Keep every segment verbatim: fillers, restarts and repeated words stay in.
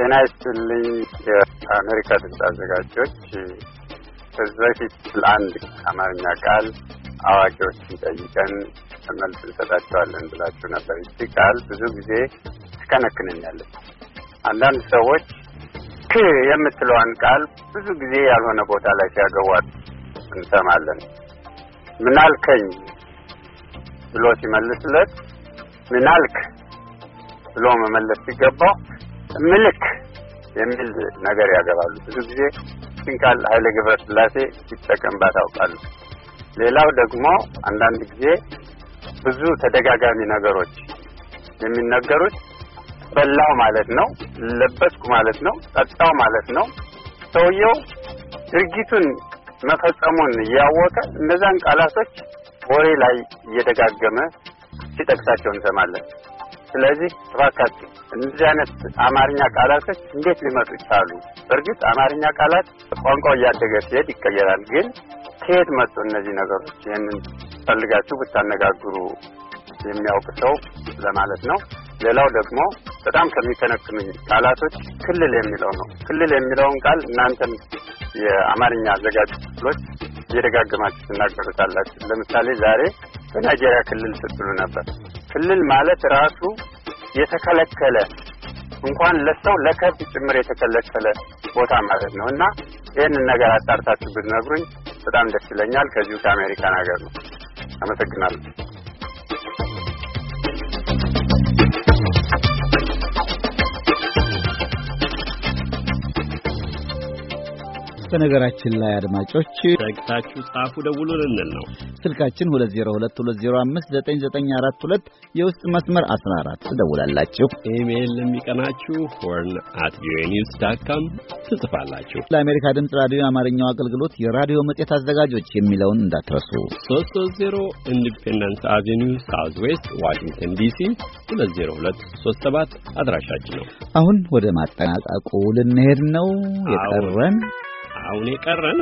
ጤና ይስጥልኝ የአሜሪካ ድምፅ አዘጋጆች። ከዚህ በፊት ለአንድ አማርኛ ቃል አዋቂዎችን ጠይቀን መልስ እንሰጣቸዋለን ብላችሁ ነበር። ይህ ቃል ብዙ ጊዜ ትከነክነኛለች። አንዳንድ ሰዎች ክ የምትለዋን ቃል ብዙ ጊዜ ያልሆነ ቦታ ላይ ሲያገዋት እንሰማለን። ምናልከኝ ብሎ ሲመልስለት ምናልክ ብሎ መመለስ ሲገባው ምልክ የሚል ነገር ያገባሉ። ብዙ ጊዜ ሲንካል ኃይለ ገብረስላሴ ሲጠቀምባት አውቃለሁ። ሌላው ደግሞ አንዳንድ ጊዜ ብዙ ተደጋጋሚ ነገሮች የሚነገሩት በላው ማለት ነው፣ ለበስኩ ማለት ነው፣ ጠጣው ማለት ነው። ሰውየው ድርጊቱን መፈጸሙን ያወቀ እነዛን ቃላቶች ወሬ ላይ እየደጋገመ ሲጠቅሳቸው እንሰማለን። ስለዚህ ተባካችሁ እነዚህ አይነት አማርኛ ቃላቶች እንዴት ሊመጡ ይችላሉ? በእርግጥ አማርኛ ቃላት ቋንቋው እያደገ ሲሄድ ይቀየራል። ግን ከየት መጡ እነዚህ ነገሮች? ይሄንን ፈልጋችሁ ብታነጋግሩ የሚያውቅ ሰው ለማለት ነው። ሌላው ደግሞ በጣም ከሚከነክኑኝ ቃላቶች ክልል የሚለው ነው። ክልል የሚለውን ቃል እናንተም የአማርኛ አዘጋጆች እየደጋገማችሁ ትናገሩታላችሁ። ለምሳሌ ዛሬ በናይጄሪያ ክልል ስትሉ ነበር። ክልል ማለት ራሱ የተከለከለ እንኳን ለሰው ለከብት ጭምር የተከለከለ ቦታ ማለት ነው። እና ይሄንን ነገር አጣርታችሁ ብትነግሩኝ በጣም ደስ ይለኛል። ከዚሁ ከአሜሪካን ሀገር ነው። አመሰግናለሁ። በነገራችን ላይ አድማጮች ተግታችሁ ጻፉ፣ ደውሉ ልንል ነው። ስልካችን ሁለት ዜሮ ሁለት ሁለት ዜሮ አምስት ዘጠኝ ዘጠኝ አራት ሁለት የውስጥ መስመር አስራ አራት ትደውላላችሁ። ኢሜይል ለሚቀናችሁ horn at v o a news dot com ትጽፋላችሁ። ለአሜሪካ ድምፅ ራዲዮ አማርኛው አገልግሎት የራዲዮ መጽሔት አዘጋጆች የሚለውን እንዳትረሱ። ሶስት ሶስት ዜሮ ኢንዲፔንደንስ አቬኒው ሳውዝ ዌስት ዋሽንግተን ዲሲ ሁለት ዜሮ ሁለት ሶስት ሰባት አድራሻችን ነው። አሁን ወደ ማጠናቀቁ ልንሄድ ነው። የቀረን አሁን የቀረን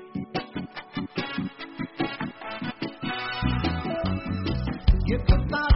You could